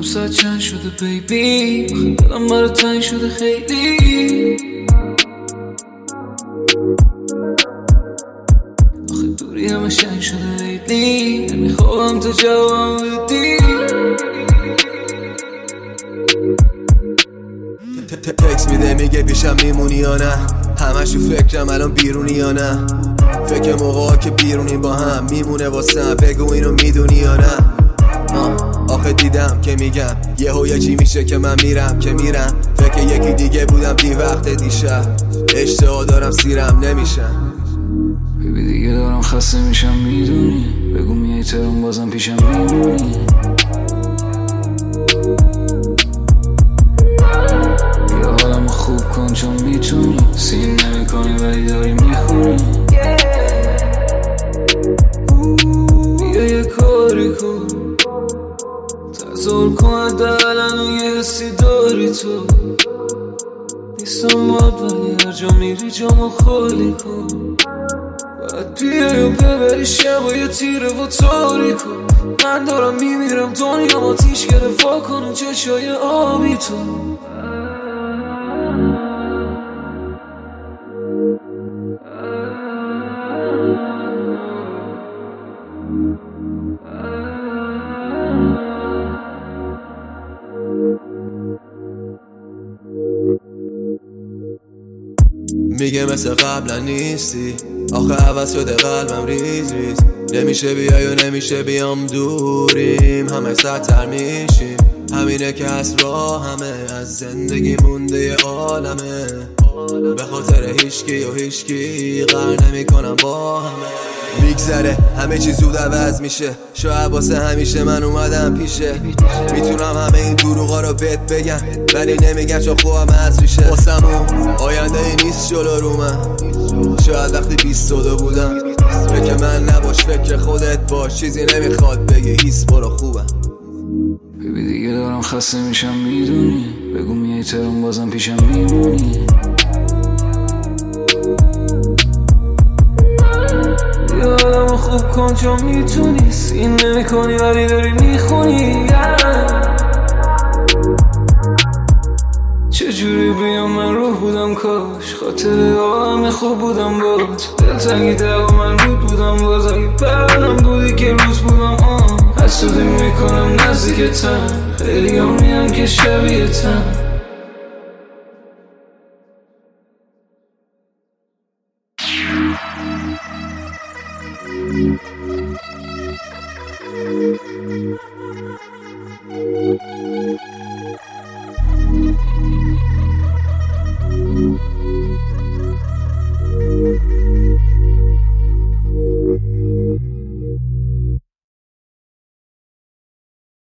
ساعت چند شده بیبی، آخه دلم برای تنگ شده خیلی. آخه دوری همه شنگ شده لیلی، نمیخوام تو جوابم بدی. تکس میده میگه پیشم میمونی یا نه، همش تو فکرم الان بیرونی یا نه. فکر موقعا که بیرونی با هم میمونه واسم، بگو اینو میدونی یا نه. آخه دیدم که میگم یه چی میشه که من میرم فکر یکی دیگه بودم دی وقت دیشب، اشتها دارم سیرم نمیشم. ببی دیگه دارم خسته میشم میدونی، بگو میای تهران بازم پیشم میمونی. بیا حالمو خوب کن چون میتونی، سین نمیکنی ولی داری میخونی. بیا یه کاری کن، تظاهر کن حداقل و یه حسی داری تو. نیستم باد ولی هر جا میری جامو خالی کن. باید بیای و ببری شب و یه تیره و تاریکو. من دارم میمیرم دنیا آتیش گرفت، وا کن اون چشای آبی تو. میگه مثل قبلا نیستی، آخه عوض شده قلبم ریز ریز. نمیشه بیای و نمیشه بیام، دوریم همه سرتر میشیم. همینه که از راه همه از زندگی مونده یه عالمه. به خاطر هیچکی و هیچکی قرار نمیکنم با همه. میگذره همه چی زود عوض میشه، شاید واسه همیشه من اومدم پیشه. میتونم همه این دروغا رو بهت بگم ولی نمیگم چون خوبم از ریشه. واسمون آینده ای نیست جلو رو من، شاید وقتی 22 بودم. فکر من نباش فکر خودت باش، چیزی نمیخواد بگی هیس برو خوبم. ببی دیگه دارم خسته میشم میدونی، بگو میای تهران بازم پیشم میمونی. بیا حالمو خوب کن چون میتونی، سین نمیکنی ولی داری میخونی. چجوری بیام من روح بودم کاش، خاطر همه خوب بودم بات. دلتنگی دقا من رود بودم باز، اگه پرنم بودی که روز بودم حسودی میکنم نزدیکتم، خیلی هم میان که شبیه تن.